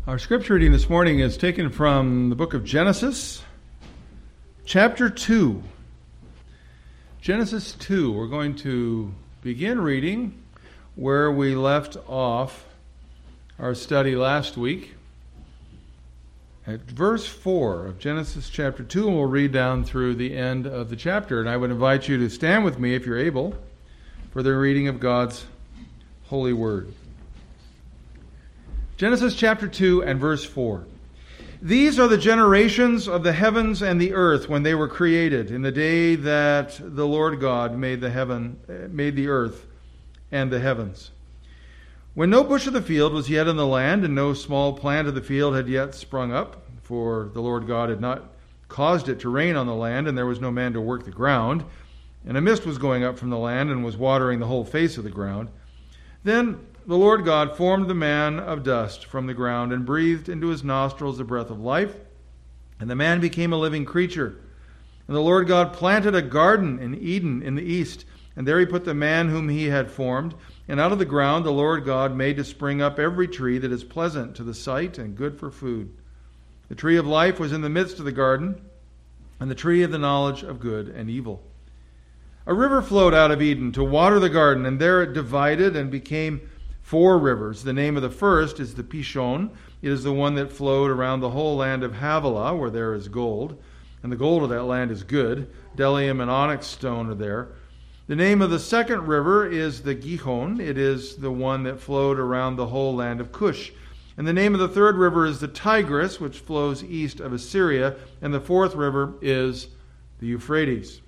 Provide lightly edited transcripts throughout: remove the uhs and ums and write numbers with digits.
Our scripture reading this morning is taken from the book of Genesis, chapter 2. Genesis 2. We're going to begin reading where we left off our study last week at verse 4 of Genesis chapter 2, and we'll read down through the end of the chapter. And I would invite you to stand with me, if you're able, for the reading of God's holy word. Genesis chapter 2 and verse 4. These are the generations of the heavens and the earth when they were created, in the day that the Lord God made the earth and the heavens. When no bush of the field was yet in the land, and no small plant of the field had yet sprung up, for the Lord God had not caused it to rain on the land, and there was no man to work the ground, and a mist was going up from the land and was watering the whole face of the ground, then the Lord God formed the man of dust from the ground and breathed into his nostrils the breath of life, and the man became a living creature. And the Lord God planted a garden in Eden in the east, and there he put the man whom he had formed. And out of the ground the Lord God made to spring up every tree that is pleasant to the sight and good for food. The tree of life was in the midst of the garden, and the tree of the knowledge of good and evil. A river flowed out of Eden to water the garden, and there it divided and became 4 rivers. The name of the first is the Pishon. It is the one that flowed around the whole land of Havilah, where there is gold. And the gold of that land is good. Bdellium and onyx stone are there. The name of the second river is the Gihon. It is the one that flowed around the whole land of Cush. And the name of the third river is the Tigris, which flows east of Assyria. And the fourth river is the Euphrates.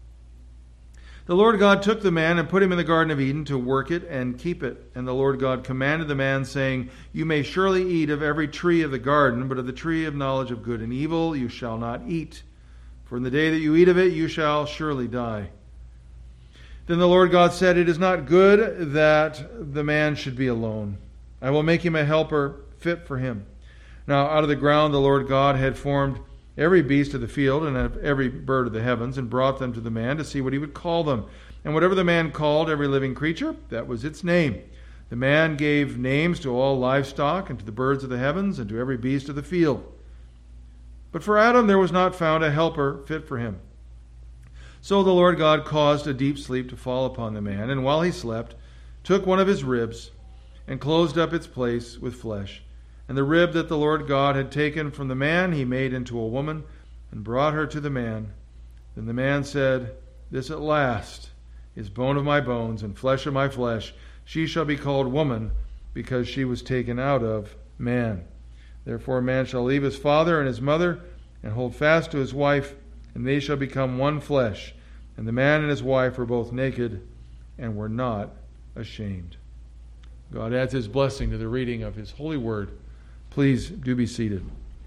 The Lord God took the man and put him in the Garden of Eden to work it and keep it. And the Lord God commanded the man, saying, You may surely eat of every tree of the garden, but of the tree of knowledge of good and evil you shall not eat. For in the day that you eat of it, you shall surely die. Then the Lord God said, It is not good that the man should be alone. I will make him a helper fit for him. Now out of the ground the Lord God had formed every beast of the field and of every bird of the heavens, and brought them to the man to see what he would call them. And whatever the man called every living creature, that was its name. The man gave names to all livestock, and to the birds of the heavens, and to every beast of the field. But for Adam there was not found a helper fit for him. So the Lord God caused a deep sleep to fall upon the man, and while he slept, took one of his ribs, and closed up its place with flesh. And the rib that the Lord God had taken from the man he made into a woman, and brought her to the man. Then the man said, This at last is bone of my bones and flesh of my flesh. She shall be called woman, because she was taken out of man. Therefore a man shall leave his father and his mother, and hold fast to his wife, and they shall become one flesh. And the man and his wife were both naked, and were not ashamed. God adds his blessing to the reading of his holy word. Please do be seated.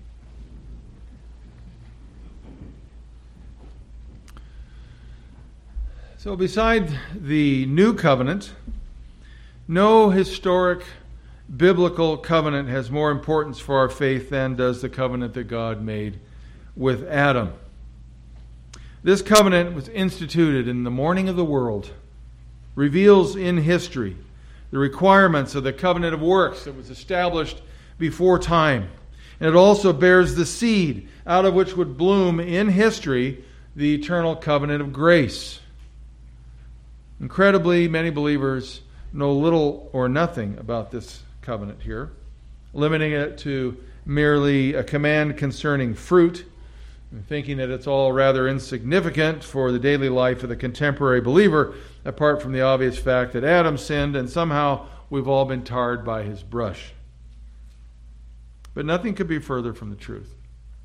So beside the new covenant, no historic biblical covenant has more importance for our faith than does the covenant that God made with Adam. This covenant was instituted in the morning of the world, reveals in history the requirements of the covenant of works that was established before time. And it also bears the seed out of which would bloom in history the eternal covenant of grace. Incredibly, many believers know little or nothing about this covenant here, limiting it to merely a command concerning fruit, and thinking that it's all rather insignificant for the daily life of the contemporary believer, apart from the obvious fact that Adam sinned and somehow we've all been tarred by his brush. But nothing could be further from the truth.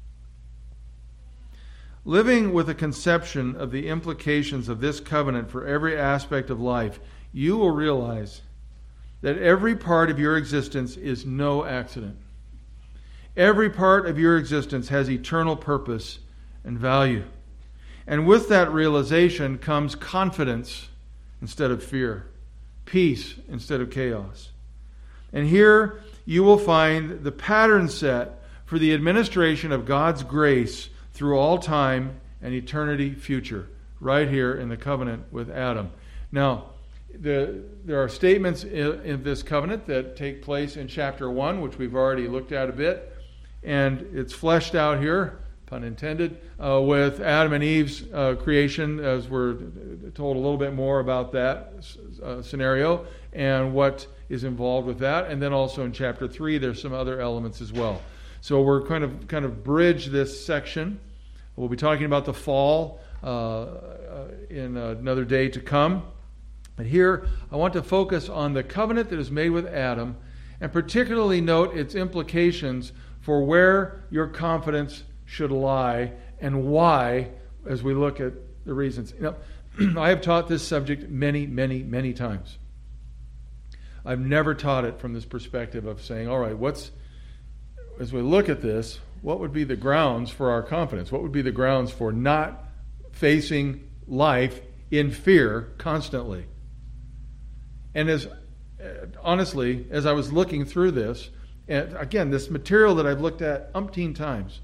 Living with a conception of the implications of this covenant for every aspect of life, you will realize that every part of your existence is no accident. Every part of your existence has eternal purpose and value. And with that realization comes confidence instead of fear, peace instead of chaos. And here you will find the pattern set for the administration of God's grace through all time and eternity future, right here in the covenant with Adam. Now, There are statements in this covenant that take place in chapter 1, which we've already looked at a bit, and it's fleshed out here, pun intended, with Adam and Eve's creation, as we're told a little bit more about that scenario and what is involved with that. And then also in chapter 3, there's some other elements as well. So we're kind of bridge this section. We'll be talking about the fall in another day to come. But here, I want to focus on the covenant that is made with Adam, and particularly note its implications for where your confidence should lie and why, as we look at the reasons. I have taught this subject many, many, many times. I've never taught it from this perspective of saying, all right, as we look at this, what would be the grounds for our confidence? What would be the grounds for not facing life in fear constantly? And honestly, as I was looking through this, and again, this material that I've looked at umpteen times,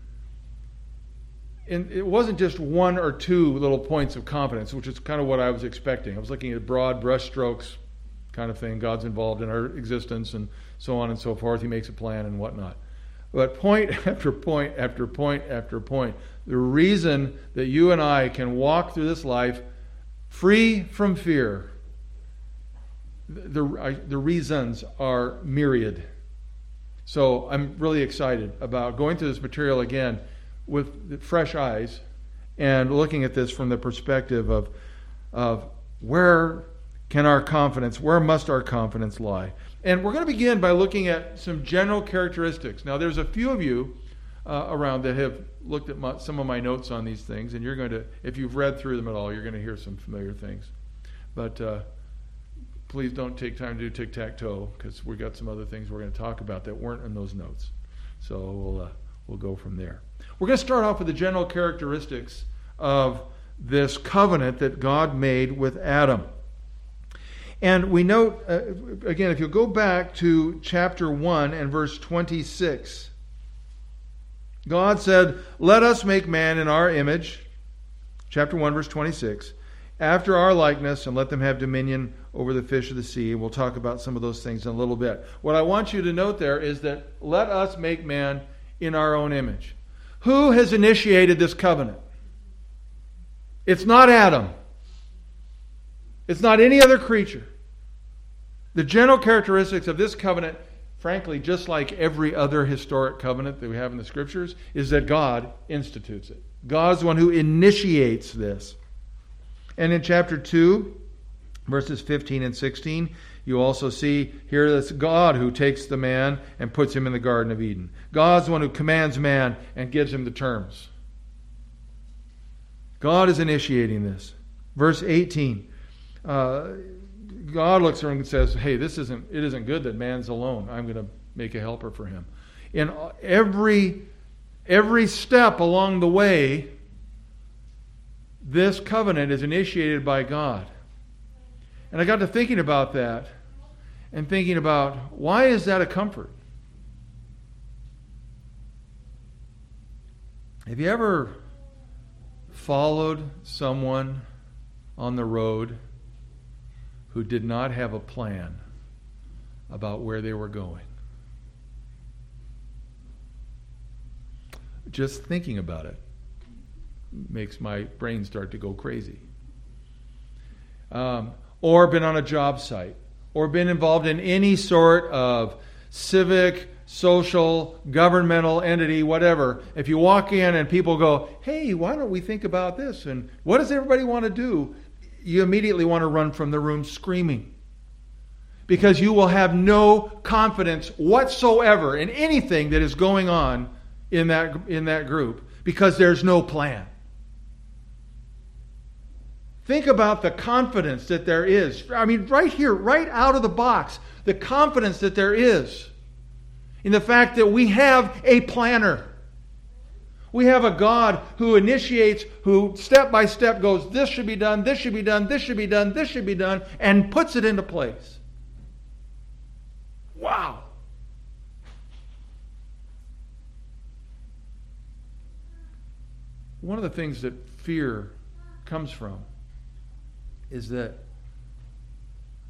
and it wasn't just one or two little points of confidence, which is kind of what I was expecting. I was looking at broad brushstrokes kind of thing. God's involved in our existence and so on and so forth. He makes a plan and whatnot. But point after point after point after point, the reason that you and I can walk through this life free from fear, the reasons are myriad. So I'm really excited about going through this material again with fresh eyes and looking at this from the perspective of where must our confidence lie? And we're going to begin by looking at some general characteristics. Now, there's a few of you around that have looked at some of my notes on these things, and you're going to, if you've read through them at all, you're going to hear some familiar things. But please don't take time to do tic-tac-toe, because we've got some other things we're going to talk about that weren't in those notes. So we'll go from there. We're going to start off with the general characteristics of this covenant that God made with Adam. And we note, again, if you'll go back to chapter 1 and verse 26, God said, "Let us make man in our image," chapter 1, verse 26, "after our likeness, and let them have dominion over the fish of the sea." We'll talk about some of those things in a little bit. What I want you to note there is that let us make man in our own image. Who has initiated this covenant? It's not Adam. It's not any other creature. The general characteristics of this covenant, frankly, just like every other historic covenant that we have in the Scriptures, is that God institutes it. God's the one who initiates this. And in chapter 2, verses 15 and 16, you also see here that it's God who takes the man and puts him in the Garden of Eden. God's the one who commands man and gives him the terms. God is initiating this. Verse 18, God looks around and says, "Hey, it isn't good that man's alone. I'm going to make a helper for him." In every step along the way, this covenant is initiated by God. And I got to thinking about that and thinking about, why is that a comfort? Have you ever followed someone on the road who did not have a plan about where they were going? Just thinking about it makes my brain start to go crazy. Or been on a job site, or been involved in any sort of civic, social, governmental entity, whatever. If you walk in and people go, "Hey, why don't we think about this? And what does everybody want to do?" You immediately want to run from the room screaming. Because you will have no confidence whatsoever in anything that is going on in that group, because there's no plan. Think about the confidence that there is. I mean, right here, right out of the box, the confidence that there is in the fact that we have a planner. We have a God who initiates, who step by step goes, this should be done, this should be done, this should be done, this should be done, and puts it into place. Wow. One of the things that fear comes from is that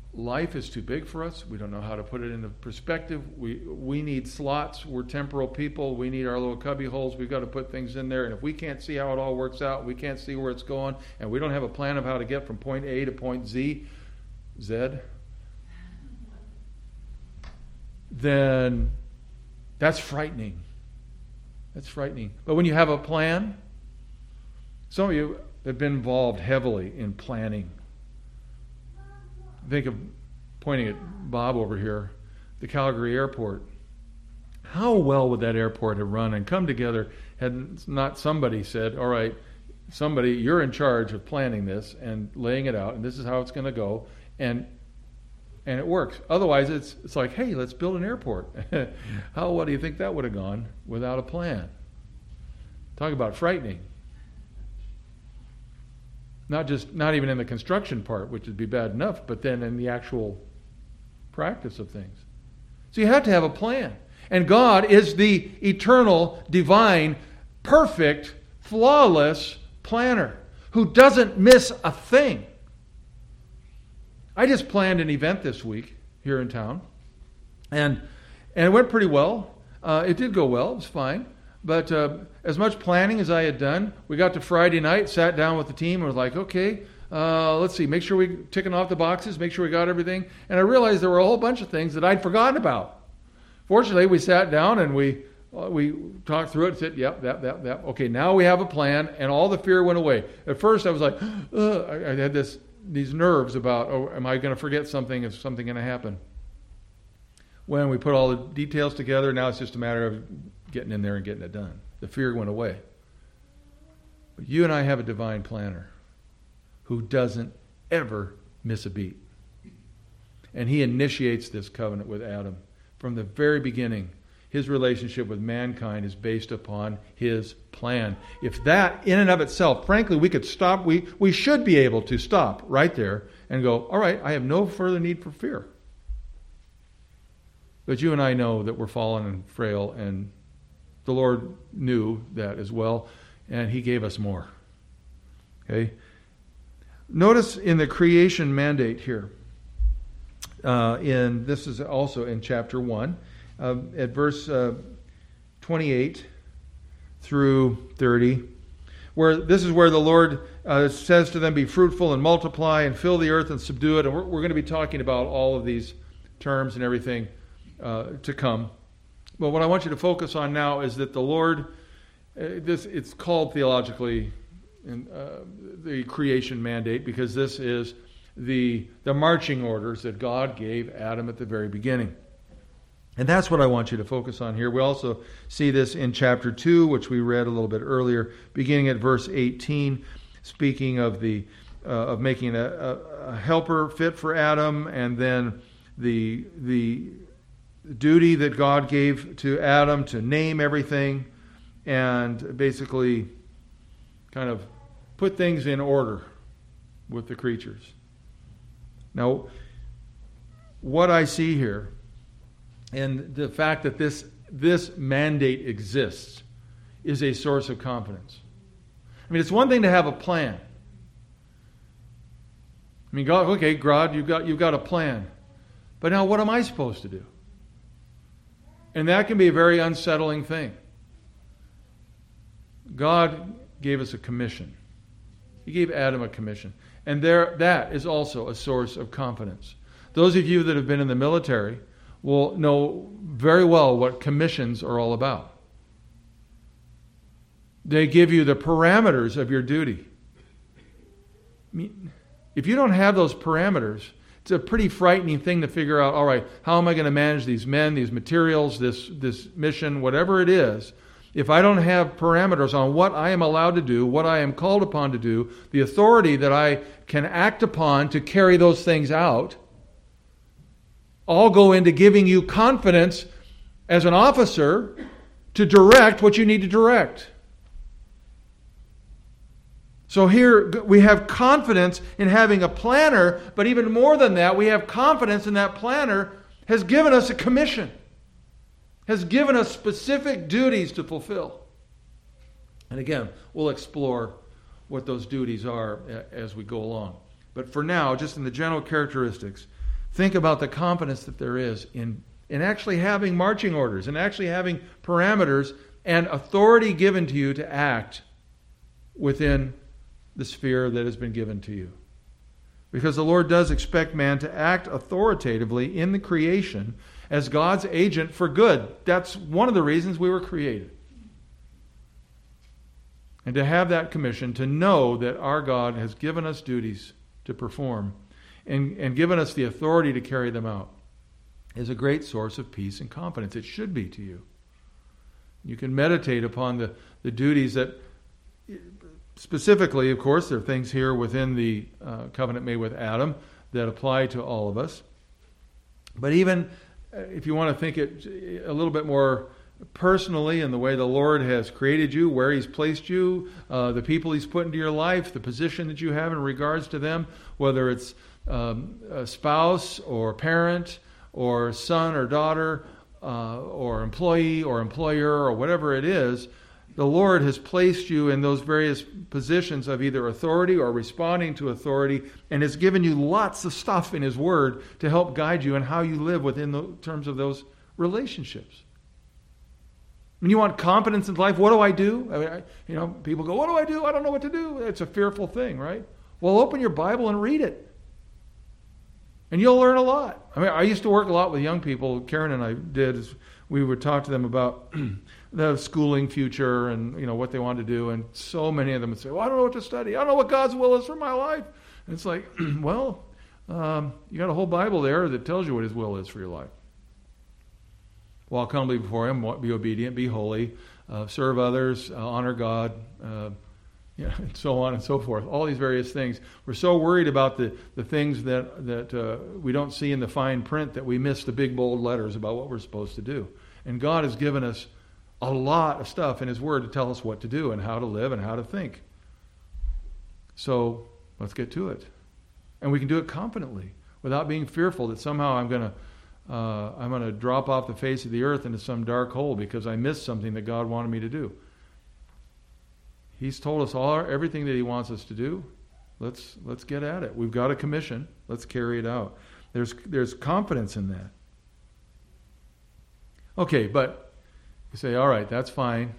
life is too big for us. We don't know how to put it into perspective. We need slots. We're temporal people. We need our little cubby holes. We've got to put things in there. And if we can't see how it all works out, we can't see where it's going, and we don't have a plan of how to get from point A to point Z, then that's frightening. That's frightening. But when you have a plan, some of you have been involved heavily in planning. Think of, pointing at Bob over here, the Calgary airport. How well would that airport have run and come together had not somebody said, all right, somebody, you're in charge of planning this and laying it out, and this is how it's going to go, and it works. Otherwise, it's like, hey, let's build an airport. How well do you think that would have gone without a plan? Talk about frightening. Not even in the construction part, which would be bad enough, but then in the actual practice of things. So you have to have a plan. And God is the eternal, divine, perfect, flawless planner who doesn't miss a thing. I just planned an event this week here in town, and it went pretty well. It did go well. It was fine. But as much planning as I had done, we got to Friday night, sat down with the team, and was like, okay, let's see, make sure we're ticking off the boxes, make sure we got everything. And I realized there were a whole bunch of things that I'd forgotten about. Fortunately, we sat down and we talked through it and said, yep. Okay, now we have a plan, and all the fear went away. At first, I was like, I had these nerves about, am I going to forget something? Is something going to happen? When we put all the details together, now it's just a matter of getting in there and getting it done. The fear went away. But you and I have a divine planner who doesn't ever miss a beat. And he initiates this covenant with Adam. From the very beginning, his relationship with mankind is based upon his plan. If that, in and of itself, frankly, we could stop, we should be able to stop right there and go, all right, I have no further need for fear. But you and I know that we're fallen and frail, and the Lord knew that as well, and he gave us more. Okay? Notice in the creation mandate here, this is also in chapter 1, at verse 28 through 30, where this is where the Lord says to them, be fruitful and multiply and fill the earth and subdue it. And we're going to be talking about all of these terms and everything to come. But what I want you to focus on now is that the Lord, it's called theologically the creation mandate, because this is the marching orders that God gave Adam at the very beginning. And that's what I want you to focus on here. We also see this in chapter 2, which we read a little bit earlier, beginning at verse 18, speaking of of making a helper fit for Adam, and then the duty that God gave to Adam to name everything and basically kind of put things in order with the creatures. Now, what I see here, and the fact that this mandate exists, is a source of confidence. I mean, it's one thing to have a plan. I mean, God, okay, God, you've got a plan. But now what am I supposed to do? And that can be a very unsettling thing. God gave us a commission. He gave Adam a commission. And that is also a source of confidence. Those of you that have been in the military will know very well what commissions are all about. They give you the parameters of your duty. I mean, if you don't have those parameters, it's a pretty frightening thing to figure out, all right, how am I going to manage these men, these materials, this mission, whatever it is. If I don't have parameters on what I am allowed to do, what I am called upon to do, the authority that I can act upon to carry those things out, all go into giving you confidence as an officer to direct what you need to direct. So here we have confidence in having a planner, but even more than that, we have confidence in that planner has given us a commission, has given us specific duties to fulfill. And again, we'll explore what those duties are as we go along. But for now, just in the general characteristics, Think about the confidence that there is in actually having marching orders and actually having parameters and authority given to you to act within the sphere that has been given to you. Because the Lord does expect man to act authoritatively in the creation as God's agent for good. That's one of the reasons we were created. And to have that commission, to know that our God has given us duties to perform and given us the authority to carry them out, is a great source of peace and confidence. It should be to you. You can meditate upon the duties that, specifically, of course, there are things here within the covenant made with Adam that apply to all of us. But even if you want to think it a little bit more personally in the way the Lord has created you, where He's placed you, the people He's put into your life, the position that you have in regards to them, whether it's a spouse or parent or son or daughter or employee or employer or whatever it is, the Lord has placed you in those various positions of either authority or responding to authority, and has given you lots of stuff in His Word to help guide you in how you live within the terms of those relationships. When you want confidence in life, what do I do? People go, what do I do? I don't know what to do. It's a fearful thing, right? Well, open your Bible and read it. And you'll learn a lot. I used to work a lot with young people. Karen and I did. We would talk to them about the schooling future and what they wanted to do. And so many of them would say, well, I don't know what to study. I don't know what God's will is for my life. And it's like, well, you got a whole Bible there that tells you what His will is for your life. Walk humbly before Him, be obedient, be holy, serve others, honor God, and so on and so forth. All these various things. We're so worried about the things that we don't see in the fine print that we miss the big bold letters about what we're supposed to do. And God has given us a lot of stuff in His Word to tell us what to do and how to live and how to think. So let's get to it. And we can do it confidently without being fearful that somehow I'm going to drop off the face of the earth into some dark hole because I missed something that God wanted me to do. He's told us everything that He wants us to do. Let's get at it. We've got a commission. Let's carry it out. There's confidence in that. Okay, but you say, all right, that's fine.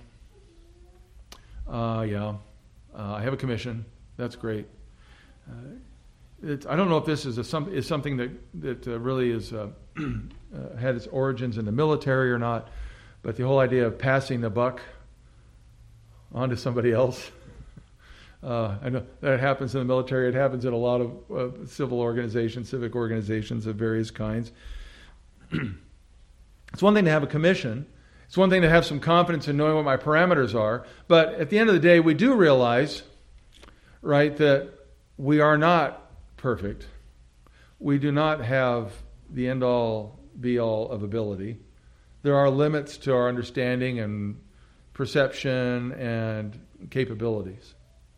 I have a commission. That's great. I don't know if this is something that really is had its origins in the military or not, but the whole idea of passing the buck on to somebody else. I know that happens in the military. It happens in a lot of civic organizations of various kinds. It's one thing to have a commission. It's one thing to have some confidence in knowing what my parameters are. But at the end of the day, we do realize, right, that we are not perfect. We do not have the end-all, be-all of ability. There are limits to our understanding and perception and capabilities.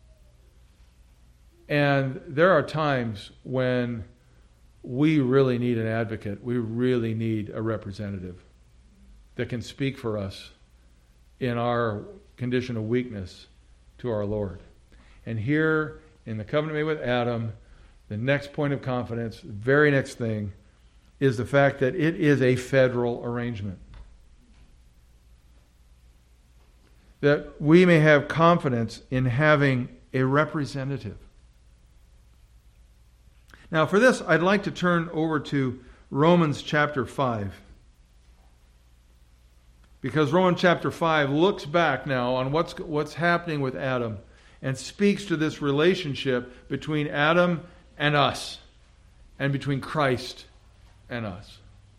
And there are times when we really need an advocate. We really need a representative that can speak for us in our condition of weakness to our Lord. And here in the covenant made with Adam, the next point of confidence, the very next thing, is the fact that it is a federal arrangement. That we may have confidence in having a representative. Now, for this, I'd like to turn over to Romans chapter 5. Because Romans chapter 5 looks back now on what's happening with Adam and speaks to this relationship between Adam and us, and between Christ and us.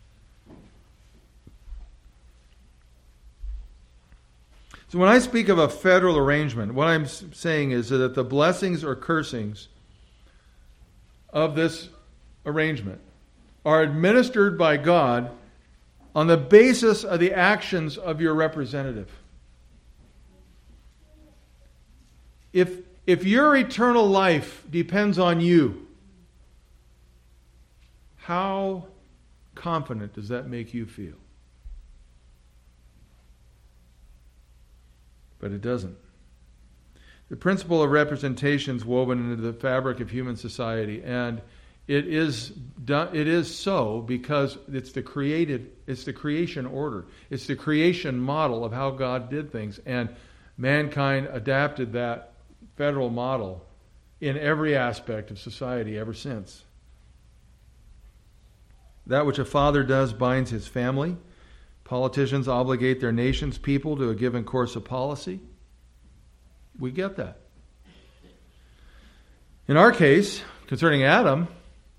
So when I speak of a federal arrangement, what I'm saying is that the blessings or cursings of this arrangement are administered by God on the basis of the actions of your representative. If your eternal life depends on you, how confident does that make you feel? But it doesn't. The principle of representation is woven into the fabric of human society, and It is done. It is so because it's the creation order. It's the creation model of how God did things, and mankind adapted that federal model in every aspect of society ever since. That which a father does binds his family. Politicians obligate their nation's people to a given course of policy. We get that. In our case, concerning Adam,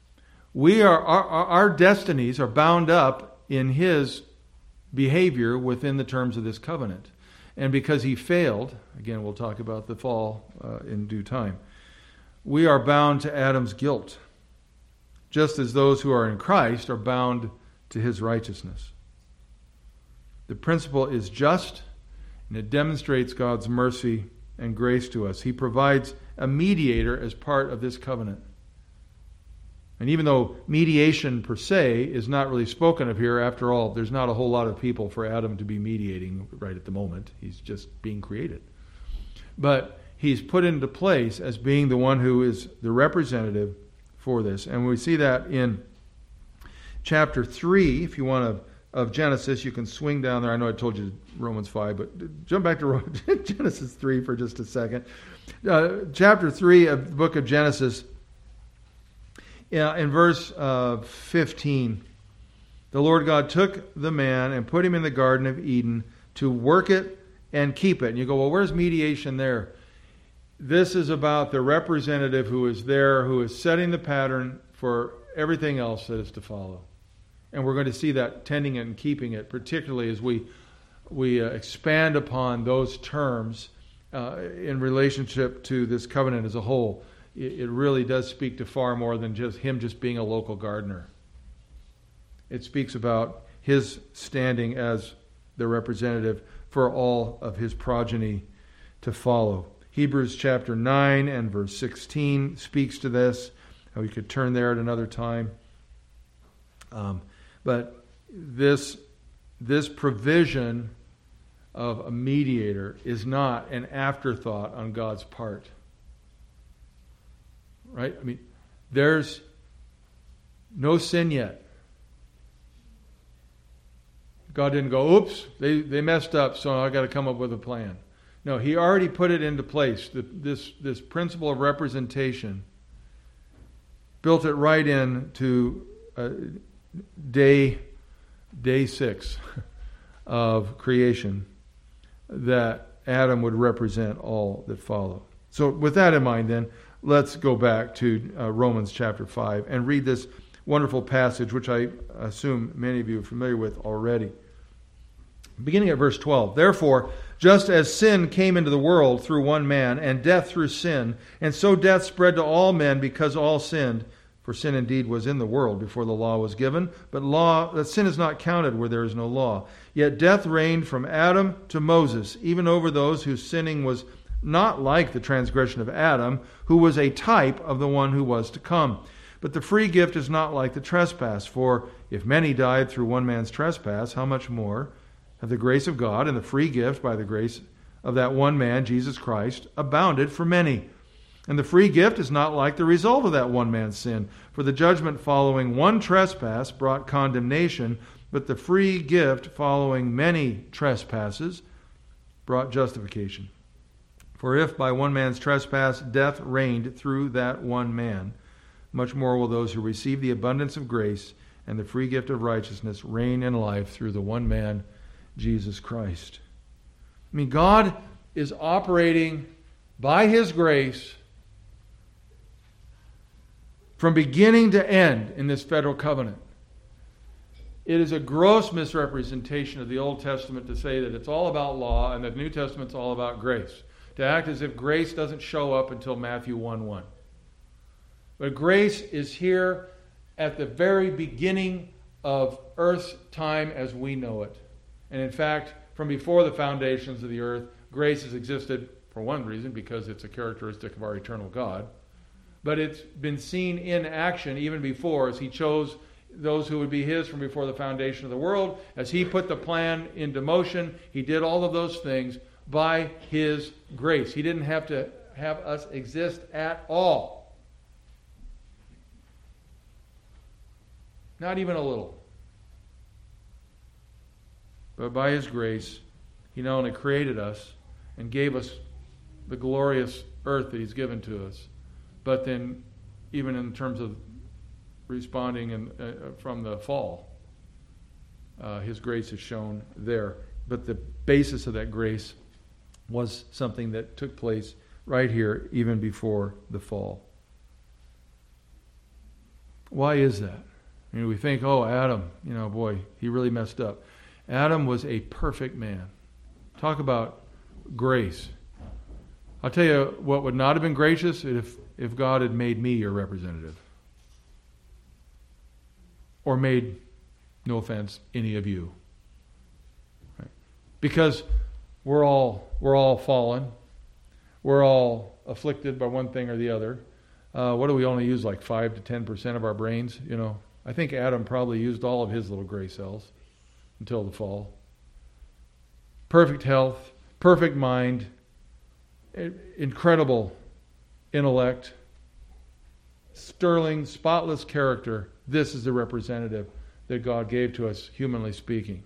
our destinies are bound up in his behavior within the terms of this covenant. And because he failed, again, we'll talk about the fall in due time, we are bound to Adam's guilt, just as those who are in Christ are bound to his righteousness. The principle is just, and it demonstrates God's mercy and grace to us. He provides a mediator as part of this covenant. And even though mediation per se is not really spoken of here, after all, there's not a whole lot of people for Adam to be mediating right at the moment. He's just being created. But he's put into place as being the one who is the representative for this. And we see that in chapter 3, if you want to, of Genesis. You can swing down there. I know I told you Romans 5, but jump back to Genesis 3 for just a second. Chapter 3 of the book of Genesis, in verse 15, the Lord God took the man and put him in the Garden of Eden to work it and keep it. And you go, well, where's mediation there? This is about the representative who is there, who is setting the pattern for everything else that is to follow. And we're going to see that tending it and keeping it, particularly as we expand upon those terms in relationship to this covenant as a whole. It really does speak to far more than just him just being a local gardener. It speaks about his standing as the representative for all of his progeny to follow. Hebrews chapter 9 and verse 16 speaks to this. We could turn there at another time. But this provision of a mediator is not an afterthought on God's part. Right? I mean, there's no sin yet. God didn't go, oops, they messed up, so I got to come up with a plan. No, he already put it into place. This principle of representation, built it right into day 6 of creation, that Adam would represent all that follow. So with that in mind then, let's go back to Romans chapter 5 and read this wonderful passage, which I assume many of you are familiar with already. Beginning at verse 12, therefore, just as sin came into the world through one man, and death through sin, and so death spread to all men because all sinned. For sin indeed was in the world before the law was given, but sin is not counted where there is no law. Yet death reigned from Adam to Moses, even over those whose sinning was not like the transgression of Adam, who was a type of the one who was to come. But the free gift is not like the trespass, for if many died through one man's trespass, how much more have the grace of God and the free gift by the grace of that one man, Jesus Christ, abounded for many? And the free gift is not like the result of that one man's sin. For the judgment following one trespass brought condemnation, but the free gift following many trespasses brought justification. For if by one man's trespass death reigned through that one man, much more will those who receive the abundance of grace and the free gift of righteousness reign in life through the one man, Jesus Christ. I mean, God is operating by His grace from beginning to end in this federal covenant. It is a gross misrepresentation of the Old Testament to say that it's all about law and that the New Testament's all about grace. To act as if grace doesn't show up until Matthew 1:1. But grace is here at the very beginning of Earth's time as we know it. And in fact, from before the foundations of the earth, grace has existed for one reason, because it's a characteristic of our eternal God. But it's been seen in action even before, as He chose those who would be His from before the foundation of the world. As He put the plan into motion, He did all of those things by His grace. He didn't have to have us exist at all. Not even a little. But by His grace, He not only created us and gave us the glorious earth that He's given to us, but then even in terms of responding from the fall, His grace is shown there. But the basis of that grace was something that took place right here, even before the fall. Why is that? I mean, we think, oh, Adam, boy, he really messed up. Adam was a perfect man. Talk about grace. I'll tell you what would not have been gracious if God had made me your representative. Or made, no offense, any of you. Right? Because we're all fallen. We're all afflicted by one thing or the other. What do we only use, like 5 to 10% of our brains? I think Adam probably used all of his little gray cells until the fall. Perfect health, perfect mind, incredible intellect, sterling, spotless character. This is the representative that God gave to us, humanly speaking.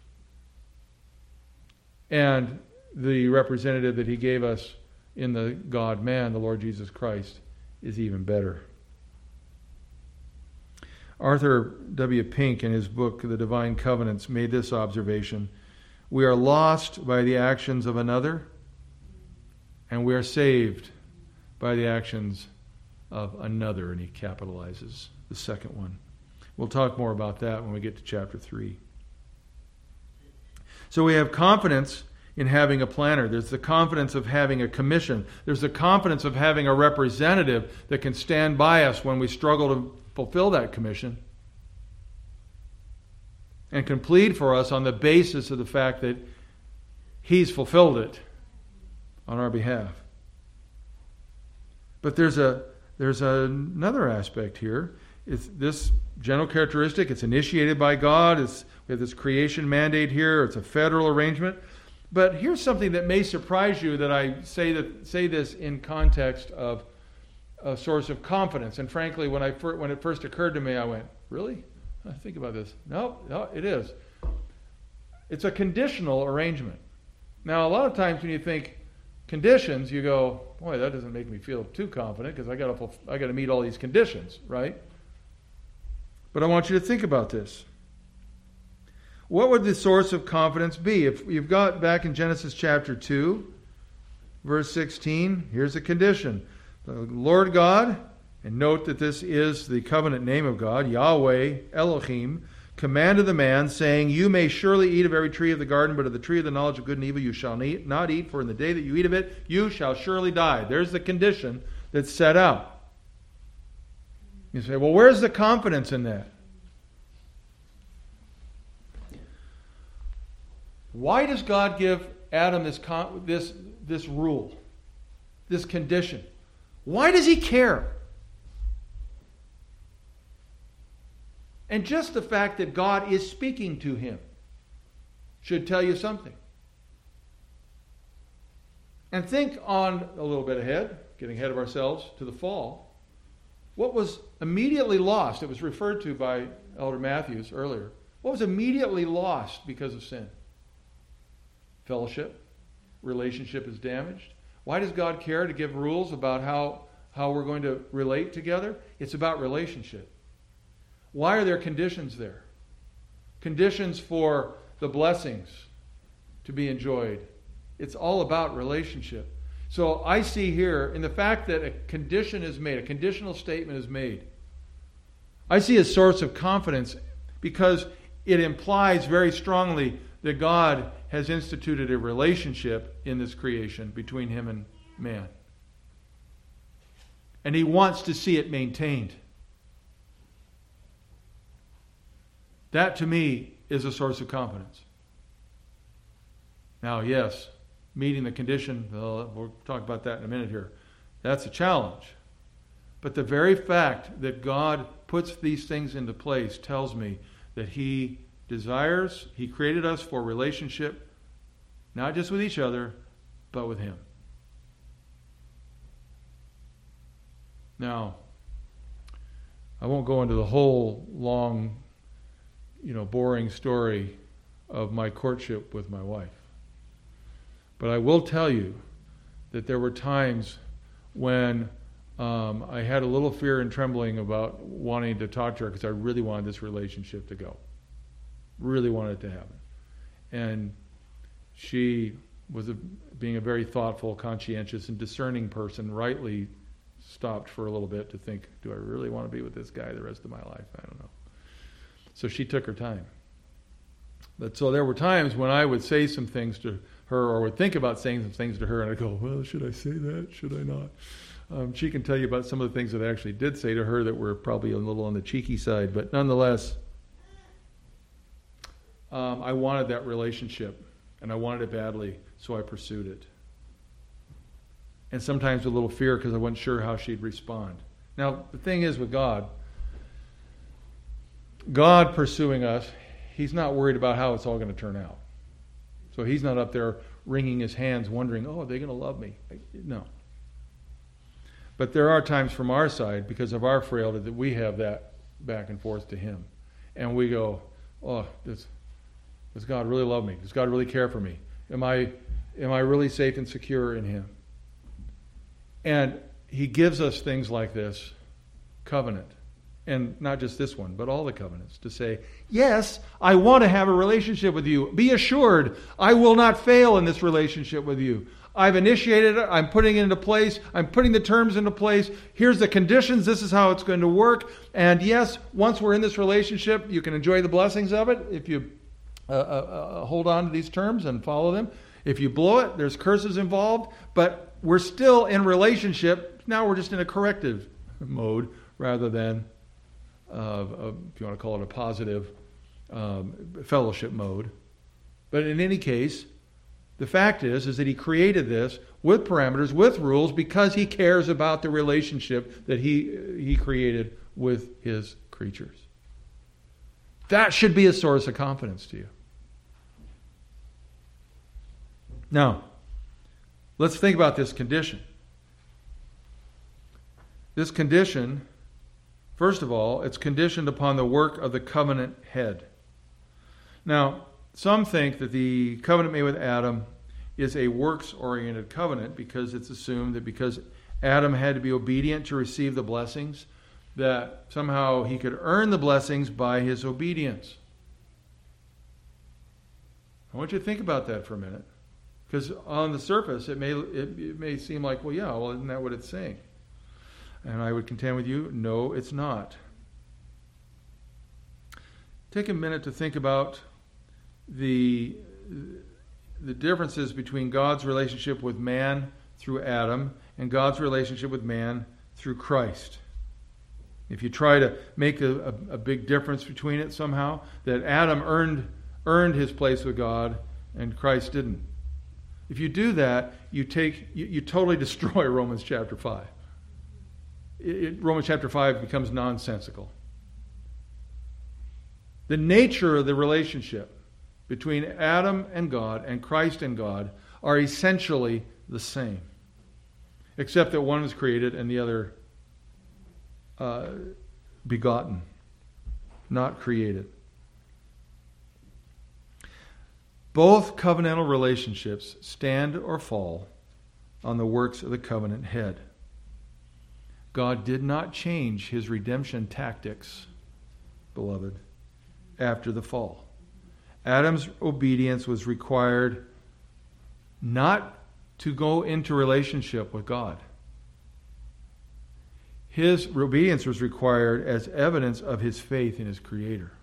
And the representative that He gave us in the God-man, the Lord Jesus Christ, is even better. Arthur W. Pink, in his book, The Divine Covenants, made this observation: we are lost by the actions of another, and we are saved by the actions of another, and he capitalizes the second one. We'll talk more about that when we get to chapter 3. So we have confidence in having a planner. There's the confidence of having a commission. There's the confidence of having a representative that can stand by us when we struggle to fulfill that commission and can plead for us on the basis of the fact that He's fulfilled it on our behalf. But there's another aspect here. It's this general characteristic. It's initiated by God. We have this creation mandate here. It's a federal arrangement. But here's something that may surprise you, that I say this in context of a source of confidence. And frankly, when it first occurred to me, I went, really? I think about this. No, it is. It's a conditional arrangement. Now, a lot of times when you think conditions, you go, boy, that doesn't make me feel too confident because I got to meet all these conditions, right? But I want you to think about this. What would the source of confidence be? If you've got back in Genesis chapter 2, verse 16, here's a condition. The Lord God, and note that this is the covenant name of God, Yahweh, Elohim, commanded the man, saying, you may surely eat of every tree of the garden, but of the tree of the knowledge of good and evil you shall not eat, for in the day that you eat of it, you shall surely die. There's the condition that's set out. You say, well, where's the confidence in that? Why does God give Adam this rule, this condition? Why does He care? And just the fact that God is speaking to him should tell you something. And think on a little bit ahead, getting ahead of ourselves, to the fall. What was immediately lost? It was referred to by Elder Matthews earlier. What was immediately lost because of sin? Fellowship. Relationship is damaged. Why does God care to give rules about how we're going to relate together? It's about relationship. Why are there conditions there? Conditions for the blessings to be enjoyed. It's all about relationship. So I see here, in the fact that a condition is made, a conditional statement is made, I see a source of confidence because it implies very strongly that God has instituted a relationship in this creation between Him and man. And He wants to see it maintained. That, to me, is a source of confidence. Now, yes, meeting the condition, we'll talk about that in a minute here. That's a challenge. But the very fact that God puts these things into place tells me that He desires, He created us for relationship, not just with each other, but with Him. Now, I won't go into the whole long, boring story of my courtship with my wife. But I will tell you that there were times when I had a little fear and trembling about wanting to talk to her because I really wanted this relationship to go. Really wanted it to happen. And she was being a very thoughtful, conscientious, and discerning person, rightly stopped for a little bit to think, do I really want to be with this guy the rest of my life? I don't know. So she took her time. But so there were times when I would say some things to her, or would think about saying some things to her, and I'd go, well, should I say that? Should I not? She can tell you about some of the things that I actually did say to her that were probably a little on the cheeky side, but nonetheless, I wanted that relationship, and I wanted it badly, so I pursued it. And sometimes with a little fear because I wasn't sure how she'd respond. Now, the thing is with God pursuing us, He's not worried about how it's all going to turn out. So He's not up there wringing His hands wondering, are they going to love me? No. But there are times from our side, because of our frailty, that we have that back and forth to Him. And we go, does God really love me? Does God really care for me? Am I really safe and secure in Him? And He gives us things like this covenant. And not just this one, but all the covenants, to say, yes, I want to have a relationship with you. Be assured, I will not fail in this relationship with you. I've initiated it. I'm putting it into place. I'm putting the terms into place. Here's the conditions. This is how it's going to work. And yes, once we're in this relationship, you can enjoy the blessings of it if you hold on to these terms and follow them. If you blow it, there's curses involved. But we're still in relationship. Now we're just in a corrective mode rather than, if you want to call it a positive fellowship mode. But in any case, the fact is that He created this with parameters, with rules, because He cares about the relationship that He created with His creatures. That should be a source of confidence to you. Now, let's think about this condition. This condition, first of all, it's conditioned upon the work of the covenant head. Now, some think that the covenant made with Adam is a works-oriented covenant because it's assumed that because Adam had to be obedient to receive the blessings, that somehow he could earn the blessings by his obedience. I want you to think about that for a minute. Because on the surface, it may seem like, isn't that what it's saying? And I would contend with you, no, it's not. Take a minute to think about the differences between God's relationship with man through Adam and God's relationship with man through Christ. If you try to make a big difference between it somehow, that Adam earned his place with God and Christ didn't. If you do that, you totally destroy Romans chapter 5. Romans chapter 5 becomes nonsensical. The nature of the relationship between Adam and God and Christ and God are essentially the same, except that one was created and the other begotten, not created. Both covenantal relationships stand or fall on the works of the covenant head. God did not change His redemption tactics, beloved, after the fall. Adam's obedience was required not to go into relationship with God. His obedience was required as evidence of his faith in his Creator.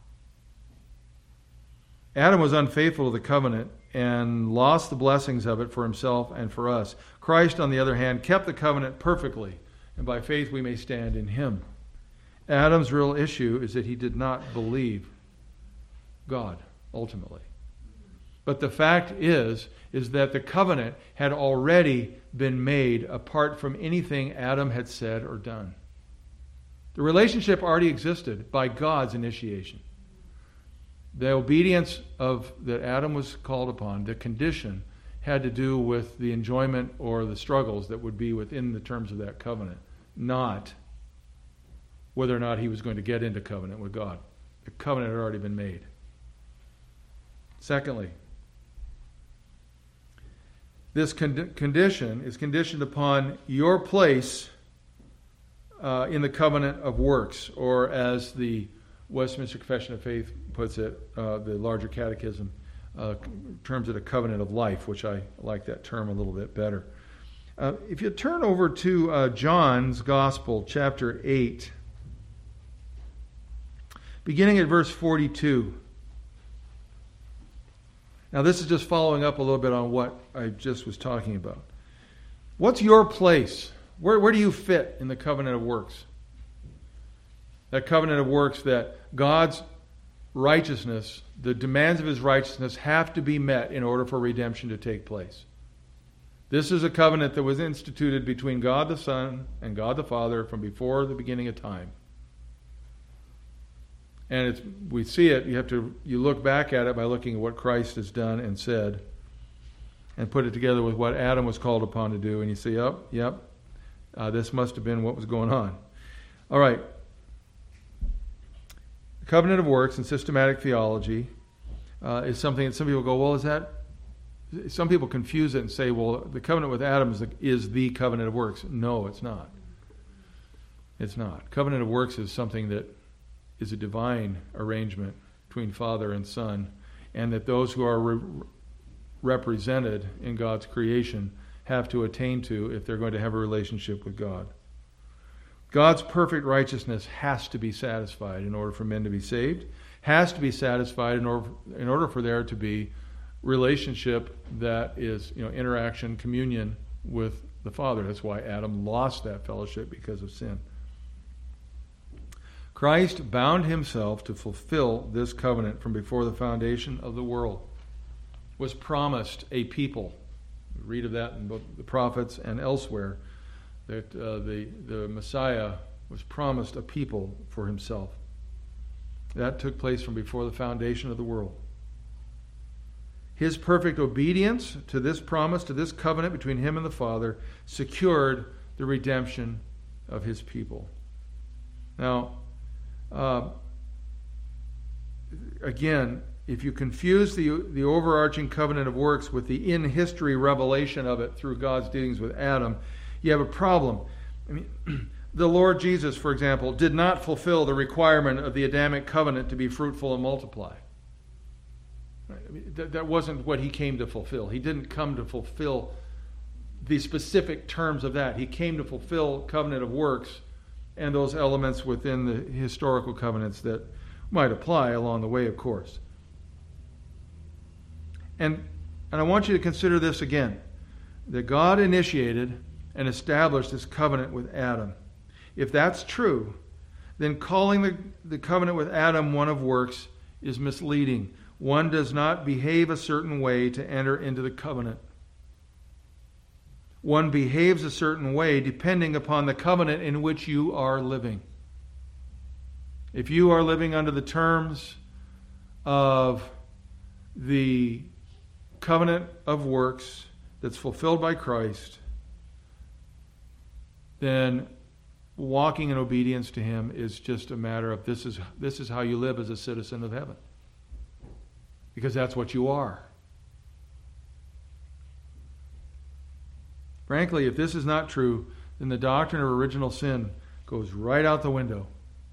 Adam was unfaithful to the covenant and lost the blessings of it for himself and for us. Christ, on the other hand, kept the covenant perfectly, and by faith we may stand in Him. Adam's real issue is that he did not believe God, ultimately. But the fact is that the covenant had already been made apart from anything Adam had said or done. The relationship already existed by God's initiation. The obedience that Adam was called upon, the condition, had to do with the enjoyment or the struggles that would be within the terms of that covenant, not whether or not he was going to get into covenant with God. The covenant had already been made. Secondly, this condition is conditioned upon your place in the covenant of works, or as the Westminster Confession of Faith puts it, the larger catechism terms it a covenant of life, which I like that term a little bit better. If you turn over to John's Gospel, chapter 8, beginning at verse 42. Now this is just following up a little bit on what I just was talking about. What's your place? Where do you fit in the covenant of works? That covenant of works that God's righteousness, the demands of His righteousness have to be met in order for redemption to take place. This is a covenant that was instituted between God the Son and God the Father from before the beginning of time. And we see it, you look back at it by looking at what Christ has done and said, and put it together with what Adam was called upon to do, and you say, yep, this must have been what was going on. All right. The covenant of works and systematic theology is something that some people go, well, is that... Some people confuse it and say, well, the covenant with Adam is the covenant of works. No, it's not. It's not. Covenant of works is something that is a divine arrangement between Father and Son, and that those who are represented in God's creation have to attain to if they're going to have a relationship with God. God's perfect righteousness has to be satisfied in order for men to be saved, has to be satisfied in order for there to be relationship that is, interaction, communion with the Father. That's why Adam lost that fellowship because of sin. Christ bound himself to fulfill this covenant from before the foundation of the world. Was promised a people. We read of that in both the prophets and elsewhere, that the Messiah was promised a people for himself. That took place from before the foundation of the world. His perfect obedience to this promise, to this covenant between him and the Father, secured the redemption of his people. Now, again, if you confuse the overarching covenant of works with the in-history revelation of it through God's dealings with Adam, you have a problem. I mean, the Lord Jesus, for example, did not fulfill the requirement of the Adamic covenant to be fruitful and multiply. I mean, that wasn't what he came to fulfill. He didn't come to fulfill the specific terms of that. He came to fulfill covenant of works and those elements within the historical covenants that might apply along the way, of course. And I want you to consider this again, that God initiated and established this covenant with Adam. If that's true, then calling the covenant with Adam one of works is misleading. One does not behave a certain way to enter into the covenant. One behaves a certain way depending upon the covenant in which you are living. If you are living under the terms of the covenant of works that's fulfilled by Christ, then walking in obedience to Him is just a matter of this is how you live as a citizen of heaven. Because that's what you are. Frankly, if this is not true, then the doctrine of original sin goes right out the window.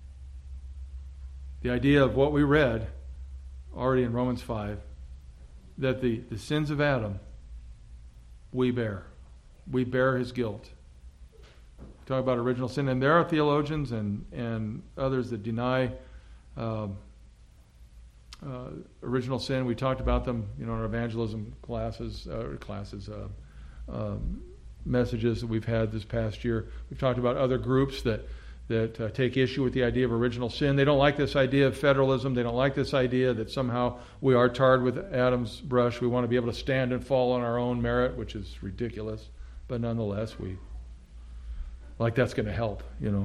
The idea of what we read already in Romans 5, that the sins of Adam, we bear. We bear his guilt. Talk about original sin, and there are theologians and others that deny original sin. We talked about them, in our evangelism messages that we've had this past year. We've talked about other groups that take issue with the idea of original sin. They don't like this idea of federalism. They don't like this idea that somehow we are tarred with Adam's brush. We want to be able to stand and fall on our own merit, which is ridiculous. But nonetheless, like that's going to help, In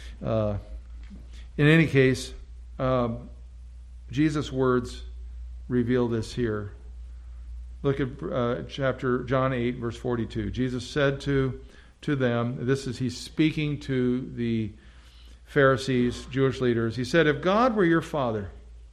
any case, Jesus' words reveal this here. Look at John 8, verse 42. Jesus said to them, he's speaking to the Pharisees, Jewish leaders. He said, if God were your father,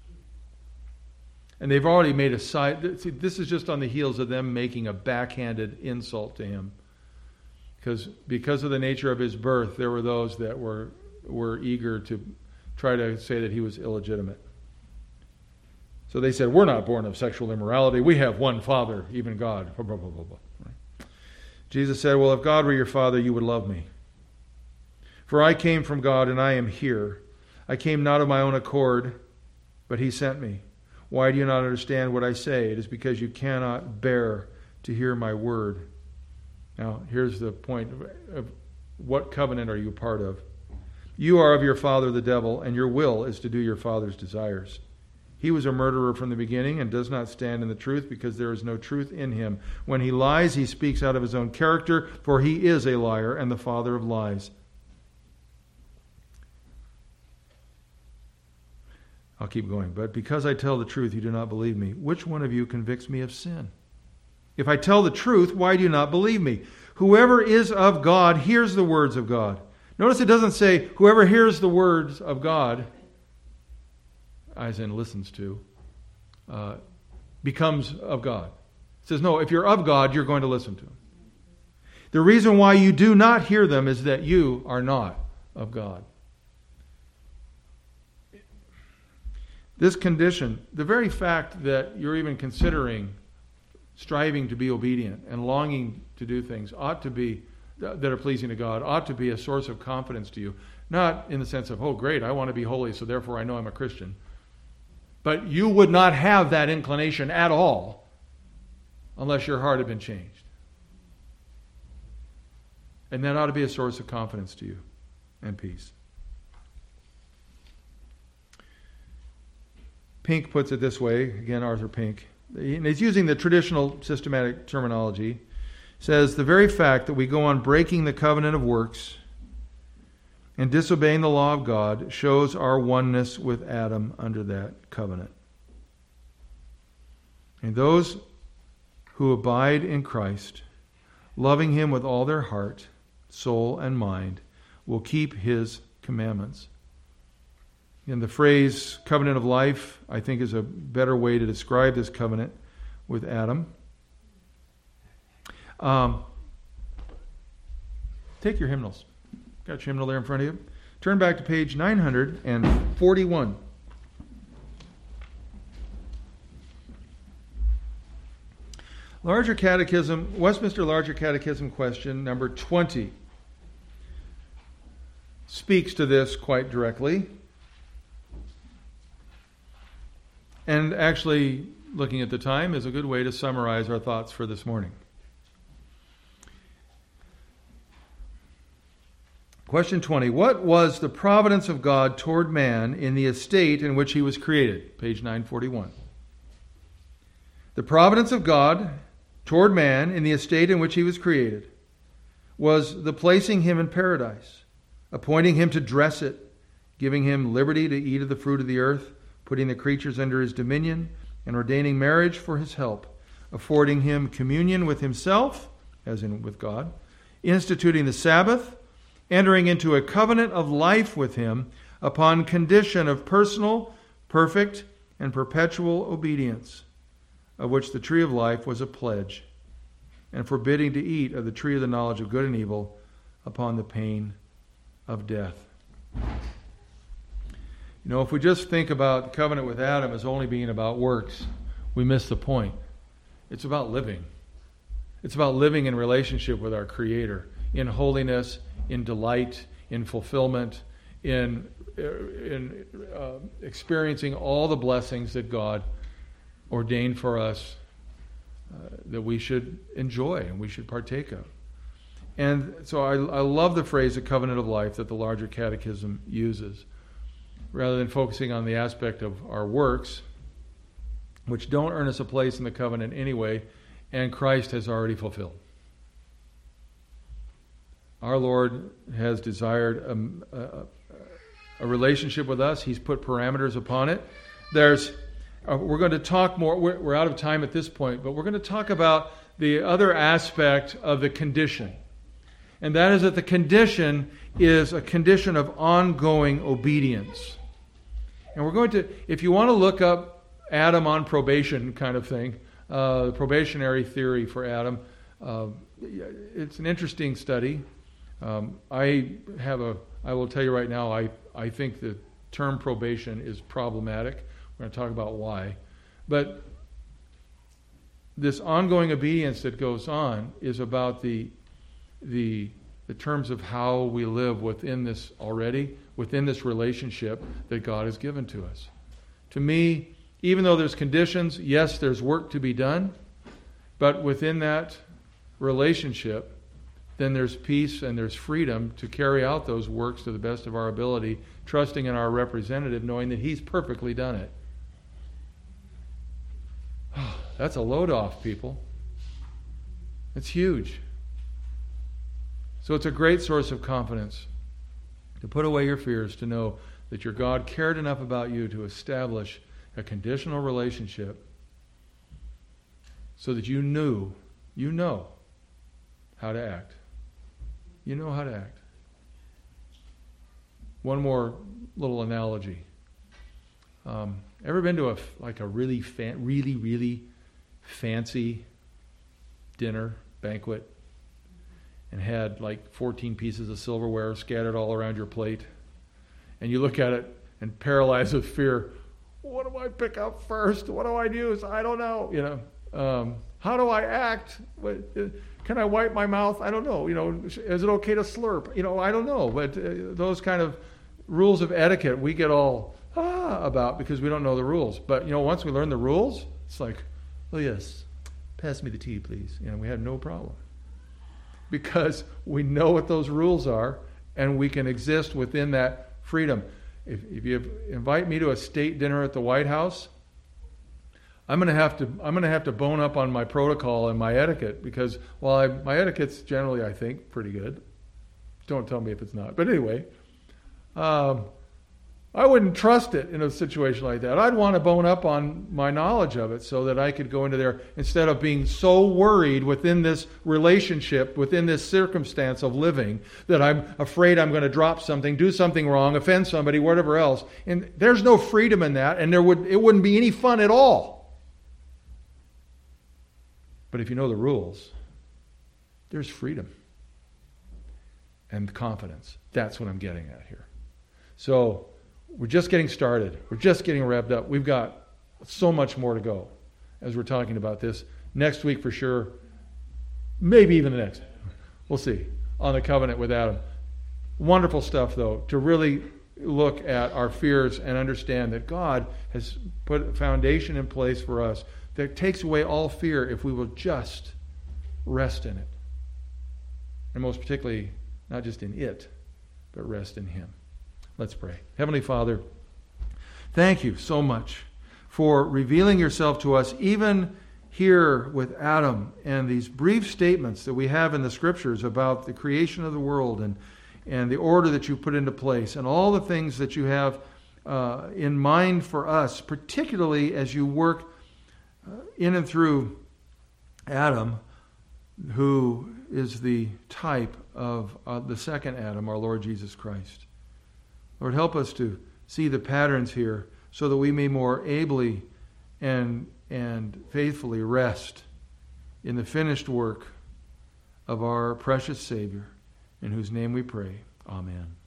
and they've already made a side, see, this is just on the heels of them making a backhanded insult to him. Because of the nature of his birth, there were those that were eager to try to say that he was illegitimate. So they said, we're not born of sexual immorality. We have one Father, even God. Blah, blah, blah, blah, blah. Right? Jesus said, well, if God were your Father, you would love me. For I came from God and I am here. I came not of my own accord, but he sent me. Why do you not understand what I say? It is because you cannot bear to hear my word. Now, here's the point of what covenant are you part of? You are of your father the devil, and your will is to do your father's desires. He was a murderer from the beginning and does not stand in the truth because there is no truth in him. When he lies, he speaks out of his own character, for he is a liar and the father of lies. I'll keep going. But because I tell the truth, you do not believe me. Which one of you convicts me of sin? If I tell the truth, why do you not believe me? Whoever is of God hears the words of God. Notice it doesn't say whoever hears the words of God, as in listens to, becomes of God. It says, no, if you're of God, you're going to listen to him. The reason why you do not hear them is that you are not of God. This condition, the very fact that you're even considering striving to be obedient and longing to do things ought to be, that are pleasing to God, ought to be a source of confidence to you. Not in the sense of, oh great, I want to be holy, so therefore I know I'm a Christian. But you would not have that inclination at all unless your heart had been changed. And that ought to be a source of confidence to you and peace. Pink puts it this way, again, Arthur Pink. And he's using the traditional systematic terminology. Says, the very fact that we go on breaking the covenant of works and disobeying the law of God shows our oneness with Adam under that covenant. And those who abide in Christ, loving him with all their heart, soul, and mind, will keep his commandments. And the phrase covenant of life, I think, is a better way to describe this covenant with Adam. Take your hymnals. Got your hymnal there in front of you. Turn back to page 941. Larger Catechism, Westminster Larger Catechism question number 20 speaks to this quite directly. And actually, looking at the time is a good way to summarize our thoughts for this morning. Question 20. What was the providence of God toward man in the estate in which he was created? Page 941. The providence of God toward man in the estate in which he was created was the placing him in paradise, appointing him to dress it, giving him liberty to eat of the fruit of the earth, putting the creatures under his dominion, and ordaining marriage for his help, affording him communion with himself, as in with God, instituting the Sabbath, entering into a covenant of life with him upon condition of personal, perfect, and perpetual obedience, of which the tree of life was a pledge, and forbidding to eat of the tree of the knowledge of good and evil upon the pain of death. You know, if we just think about the covenant with Adam as only being about works, we miss the point. It's about living. It's about living in relationship with our Creator, in holiness, in delight, in fulfillment, in experiencing all the blessings that God ordained for us that we should enjoy and we should partake of. And so I love the phrase, the covenant of life, that the Larger Catechism uses. Rather than focusing on the aspect of our works, which don't earn us a place in the covenant anyway, and Christ has already fulfilled. Our Lord has desired a relationship with us. He's put parameters upon it. We're going to talk more. We're out of time at this point, but we're going to talk about the other aspect of the condition. And that is that the condition is a condition of ongoing obedience. And we're going to, if you want to look up Adam on probation kind of thing, the probationary theory for Adam, it's an interesting study. I will tell you right now, I think the term probation is problematic. We're going to talk about why. But this ongoing obedience that goes on is about the terms of how we live within this relationship that God has given to us. To me, even though there's conditions, yes, there's work to be done, but within that relationship, then there's peace and there's freedom to carry out those works to the best of our ability, trusting in our representative, knowing that He's perfectly done it. That's a load off, people. It's huge. So it's a great source of confidence to put away your fears, to know that your God cared enough about you to establish a conditional relationship so that you know how to act. You know how to act. One more little analogy. Ever been to a really fancy dinner, banquet, and had like 14 pieces of silverware scattered all around your plate? And you look at it and paralyzed with fear. What do I pick up first? What do I use? I don't know. How do I act? Can I wipe my mouth? I don't know. Is it okay to slurp? I don't know. But those kind of rules of etiquette we get all about because we don't know the rules. But once we learn the rules, it's like, oh yes, pass me the tea, please. We have no problem because we know what those rules are, and we can exist within that freedom. If you invite me to a state dinner at the White House, I'm going to have to bone up on my protocol and my etiquette because my etiquette's generally, I think, pretty good. Don't tell me if it's not. But anyway, I wouldn't trust it in a situation like that. I'd want to bone up on my knowledge of it so that I could go into there instead of being so worried within this relationship, within this circumstance of living, that I'm afraid I'm going to drop something, do something wrong, offend somebody, whatever else. And there's no freedom in that, and it wouldn't be any fun at all. But if you know the rules, there's freedom and confidence. That's what I'm getting at here. So we're just getting started. We're just getting revved up. We've got so much more to go as we're talking about this. Next week for sure. Maybe even the next. We'll see. On the covenant with Adam. Wonderful stuff, though, to really look at our fears and understand that God has put a foundation in place for us that takes away all fear if we will just rest in it. And most particularly, not just in it, but rest in Him. Let's pray. Heavenly Father, thank you so much for revealing yourself to us, even here with Adam and these brief statements that we have in the Scriptures about the creation of the world and the order that you put into place and all the things that you have in mind for us, particularly as you work in and through Adam, who is the type of the second Adam, our Lord Jesus Christ. Lord, help us to see the patterns here so that we may more ably and faithfully rest in the finished work of our precious Savior, in whose name we pray. Amen.